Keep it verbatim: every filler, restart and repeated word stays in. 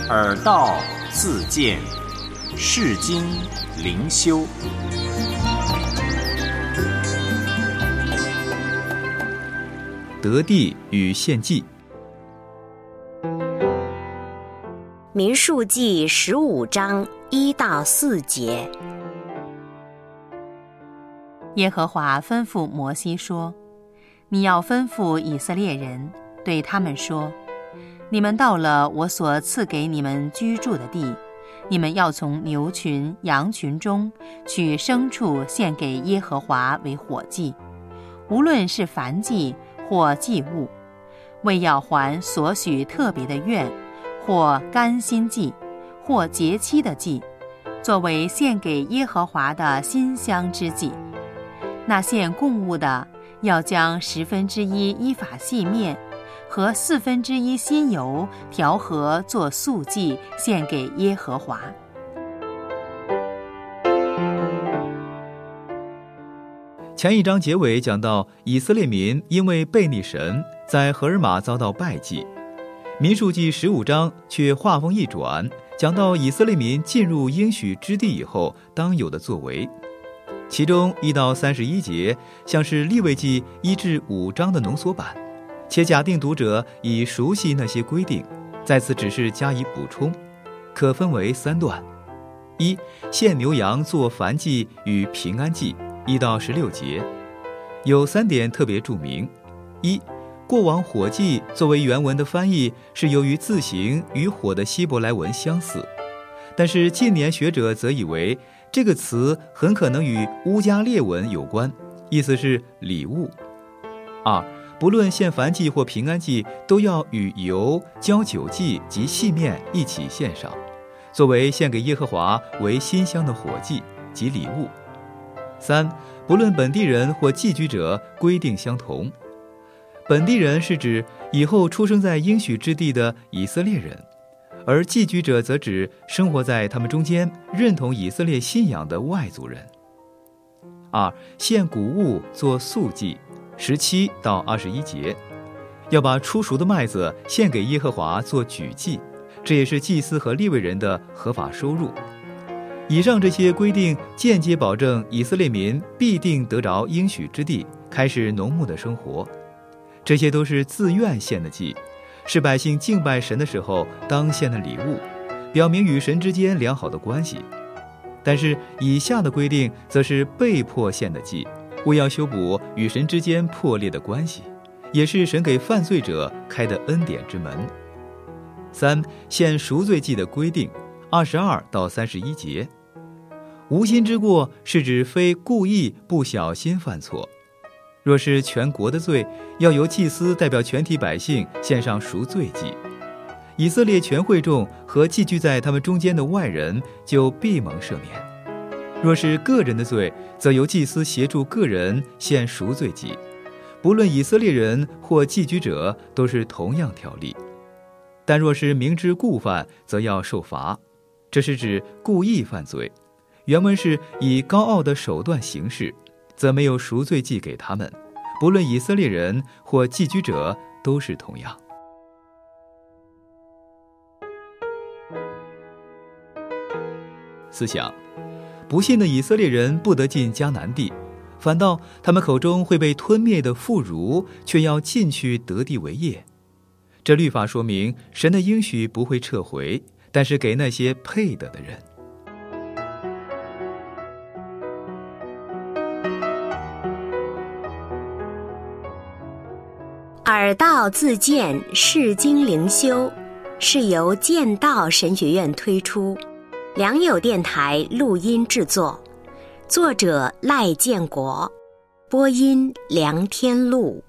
耳道自见，世经灵修。 得地与献祭。 民数记十五章一到四节。 耶和华吩咐摩西说：你要吩咐以色列人，对他们说，你们到了我所赐给你们居住的地，你们要从牛群羊群中取牲畜献给耶和华为火祭，无论是燔祭或祭物，为要还所许特别的愿，或甘心祭，或节期的祭，作为献给耶和华的馨香之祭。那献供物的，要将十分之一依法细面和四分之一新油调和做素祭，献给耶和华。 前一章结尾讲到以色列民因为背逆神，在何尔玛遭到败绩。民数记十五章却话锋一转，讲到以色列民进入应许之地以后当有的作为。其中一到三十一节像是利未记一至五章的浓缩版，且假定读者已熟悉那些规定，在此只是加以补充，可分为三段：一、献牛羊做燔祭与平安祭，一到十六节，有三点特别注明：一、过往火祭作为原文的翻译是由于字形与火的希伯来文相似，但是近年学者则以为这个词很可能与乌加列文有关，意思是礼物。二、不论献燔祭或平安祭，都要与油、浇酒祭及细面一起献上，作为献给耶和华为馨香的火祭及礼物。三、不论本地人或寄居者，规定相同。本地人是指以后出生在应许之地的以色列人，而寄居者则指生活在他们中间认同以色列信仰的外族人。二、献谷物做素祭，十七到二十一节，要把初熟的麦子献给耶和华做举祭，这也是祭司和利未人的合法收入。以上这些规定间接保证以色列民必定得着应许之地，开始农牧的生活。这些都是自愿献的祭，是百姓敬拜神的时候当献的礼物，表明与神之间良好的关系。但是以下的规定则是被迫献的祭，为要修补与神之间破裂的关系，也是神给犯罪者开的恩典之门。三、献赎罪祭的规定，二十二到三十一节。无心之过是指非故意不小心犯错，若是全国的罪，要由祭司代表全体百姓献上赎罪祭，以色列全会众和寄居在他们中间的外人就必蒙赦免。若是个人的罪，则由祭司协助个人献赎罪祭，不论以色列人或寄居者都是同样条例。但若是明知故犯，则要受罚，这是指故意犯罪。原文是以高傲的手段行事，则没有赎罪祭给他们，不论以色列人或寄居者都是同样。思想，不信的以色列人不得进迦南地，反倒他们口中会被吞灭的妇孺，却要进去得地为业。这律法说明神的应许不会撤回，但是给那些配得的人。 耳道自见，世经灵修，是由剑道神学院推出，良友电台录音制作，作者赖建国，播音梁天禄。